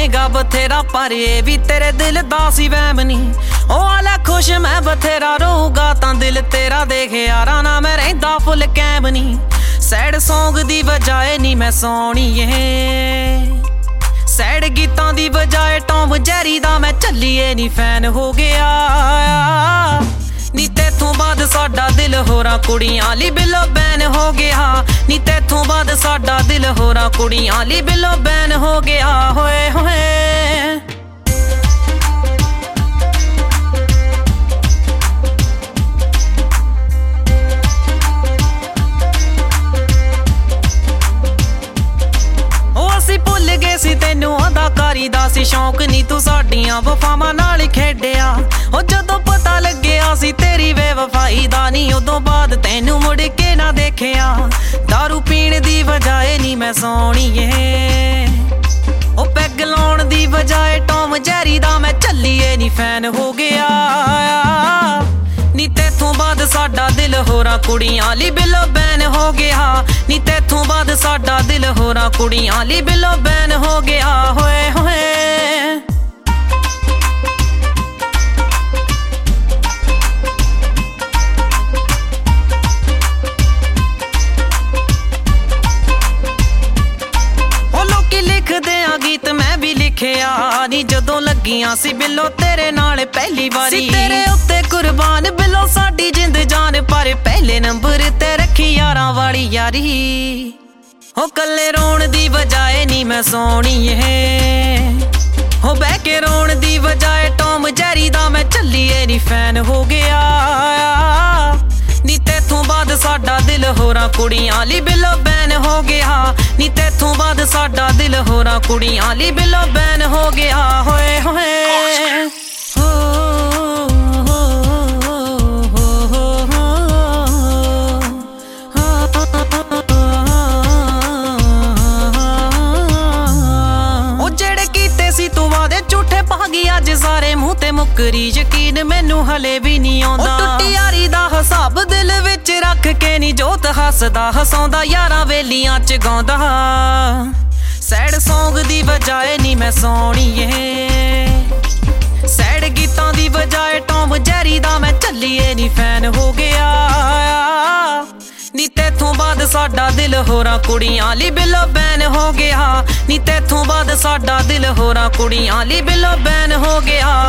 ਹੋਵੇਗਾ ਬਥੇਰਾ ਪਰ ਇਹ ਵੀ ਤੇਰੇ ਦਿਲ ਦਾ ਸੀ ਵਹਿਮ ਨੀ। ਉਹ ਆਲਾ ਖੁਸ਼ ਮੈਂ ਬਥੇਰਾ ਰਹੂਗਾ ਤਾਂ ਦਿਲ ਤੇਰਾ ਦੇਖ ਯਾਰਾਂ ਨਾ ਮੈਂ ਰਹਿੰਦਾ ਫੁੱਲ ਕੈਮ ਨੀ। ਸੈਡ ਸੌਂਗ ਦੀ ਬਜਾਏ ਨੀ ਮੈਂ ਸੋਹਣੀਏ, ਸੈਡ ਗੀਤਾਂ ਦੀ ਬਜਾਏ ਟੌਮ ਜੈਰੀ ਦਾ ਮੈਂ ਚੱਲੀਏ ਨੀ ਫੈਨ ਹੋ ਗਿਆ ਨੀ। ਤੇਥੋਂ ਬਾਅਦ ਸਾਡਾ ਦਿਲ ਹੋਰਾਂ ਕੁੜੀਆਂ ਲਈ ਬਿੱਲੋ ਬੈਨ ਹੋ ਗਿਆ ਨੀ। ਤੇਥੋਂ ਬਾਅਦ ਸਾਡਾ ਦਿਲ ਹੋਰਾਂ ਕੁੜੀਆਂ ਲਈ ਬਿੱਲੋ ਬੈਨ ਹੋ ਗਿਆ ਹੋਏ ਹੋਏ। ਭੁੱਲ ਗਏ ਸੀ ਤੈਨੂੰ ਅਦਾਕਾਰੀ ਦਾ ਸੀ ਸ਼ੌਂਕ ਨੀ, ਤੂੰ ਸਾਡੀਆਂ ਵਫਾਵਾਂ ਨਾਲ ਖੇਡਿਆ। ਉਹ ਜਦੋਂ ਪਤਾ ਲੱਗਿਆ ਸੀ ਤੇਰੀ ਬੇਵਫਾਈ ਦਾ ਨੀ, ਉਦੋਂ ਬਾਅਦ ਤੈਨੂੰ ਮੁੜ ਕੇ ਨਾ ਦੇਖਿਆ। ਦਾਰੂ ਪੀਣ ਦੀ ਬਜਾਏ ਨੀ ਮੈਂ ਸੋਹਣੀਏ, ਉਹ ਪੈਗ ਲਾਉਣ ਦੀ ਬਜਾਏ ਟੌਮ ਜੈਰੀ ਦਾ ਮੈਂ ਚੱਲੀਏ ਨੀ ਫੈਨ ਹੋ ਗਿਆ ਨੀ। ਤੇਥੋਂ ਬਾਅਦ ਸਾਡਾ ਦਿਲ ਹੋਰਾਂ ਕੁੜੀਆਂ ਲਈ ਬਿੱਲੋ ਬੈਨ ਹੋ ਗਿਆ ਨੀ। ਤੇਥੋਂ ਬਾਅਦ ਸਾਡਾ ਦਿਲ ਹੋਰਾਂ ਕੁੜੀਆਂ ਲਈ ਬਿੱਲੋ ਬੈਨ ਹੋ ਗਿਆ ਹੋਏ ਹੋਏ। ਉਹ ਲੋਕੀ ਲਿਖਦੇ ਆ ਗੀਤ ਮੈਂ ਵੀ ਲਿਖਿਆ ਨੀ, ਜਦੋਂ ਲੱਗੀਆਂ ਸੀ ਬਿੱਲੋ ਤੇਰੇ ਨਾਲ ਪਹਿਲੀ ਵਾਰੀ। ਤੇਰੇ ਉੱਤੇ ਕੁਰਬਾਨ ਬਿੱਲੋ ਸਾਡੀ ਜਿੰਦ ਜਾਨ, ਪਰ ਪਹਿਲੇ ਨੰਬਰ ਤੇ ਰੱਖੀ ਯਾਰਾਂ ਵਾਲੀ ਯਾਰੀ। ਹੋ ਕੱਲੇ ਰੋਣ ਦੀ ਬਜਾਏ ਨੀ ਮੈਂ ਸੋਹਣੀਏ, ਹੋ ਬਹਿ ਕੇ ਰੋਣ ਦੀ ਬਜਾਏ ਟੌਮ ਜੈਰੀ ਦਾ ਮੈਂ ਚੱਲੀਏ ਨੀ ਫੈਨ ਹੋ ਗਿਆ ਨੀ। ਤੇਥੋਂ ਬਾਅਦ ਸਾਡਾ ਦਿਲ ਹੋਰਾਂ ਕੁੜੀਆਂ ਲਈ ਬਿੱਲੋ ਬੈਨ ਹੋ ਗਿਆ ਨੀ। ਤੇਥੋਂ ਬਾਅਦ ਸਾਡਾ ਦਿਲ ਹੋਰਾਂ ਕੁੜੀਆਂ ਲਈ ਬਿੱਲੋ ਬੈਨ ਹੋ ਗਿਆ ਹੋਏ ਹੋਏ। ਅੱਜ ਸਾਰੇ ਮੂੰਹ ਤੇ ਮੁੱਕਰੀ ਯਕੀਨ ਮੈਨੂੰ ਹਲੇ ਵੀ ਨਹੀਂ ਆਉਂਦਾ। ਟੁੱਟੀ ਯਾਰੀ ਦਾ ਹਿਸਾਬ ਦਿਲ ਵਿੱਚ ਰੱਖ ਕੇ ਨੀ ਜੋਤ ਹੱਸਦਾ ਹਸਾਉਂਦਾ ਯਾਰਾਂ ਵੇਲੀਆਂ ਚ ਗਾਉਂਦਾ। ਸੈਡ ਸੌਂਗ ਦੀ ਬਜਾਏ ਨੀ ਮੈਂ ਸੋਹਣੀਏ, ਸੈਡ ਗੀਤਾਂ ਦੀ ਬਜਾਏ ਟੌਮ ਜੈਰੀ ਦਾ ਮੈਂ ਚੱਲੀਏ ਨੀ ਫੈਨ ਹੋ ਗਿਆ ਨੀ। ਤੇਥੋਂ ਬਾਅਦ ਸਾਡਾ ਦਿਲ ਹੋਰਾਂ ਕੁੜੀਆਂ ਲਈ ਬਿੱਲੋ ਬੈਨ ਹੋ ਗਿਆ ਨੀ। ਤੇਥੋਂ ਬਾਅਦ ਸਾਡਾ ਦਿਲ ਹੋਰਾਂ ਕੁੜੀਆਂ ਲਈ ਬਿੱਲੋ ਬੈਨ ਹੋ ਗਿਆ